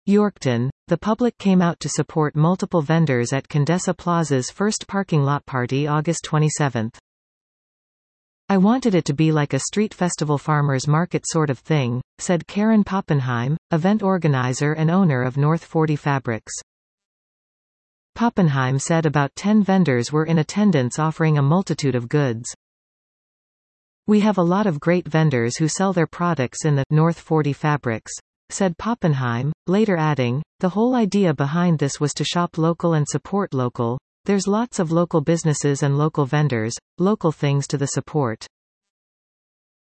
Yorkton, the public came out to support multiple vendors at Condesa Plaza's first parking lot party August 27. I wanted it to be like a street festival farmers market sort of thing, said Karen Poppenheim, event organizer and owner of North 40 Fabrics. Poppenheim said about 10 vendors were in attendance offering a multitude of goods. We have a lot of great vendors who sell their products in the North 40 Fabrics, said Poppenheim, later adding, the whole idea behind this was to shop local and support local. There's lots of local businesses and local vendors, local things to the support.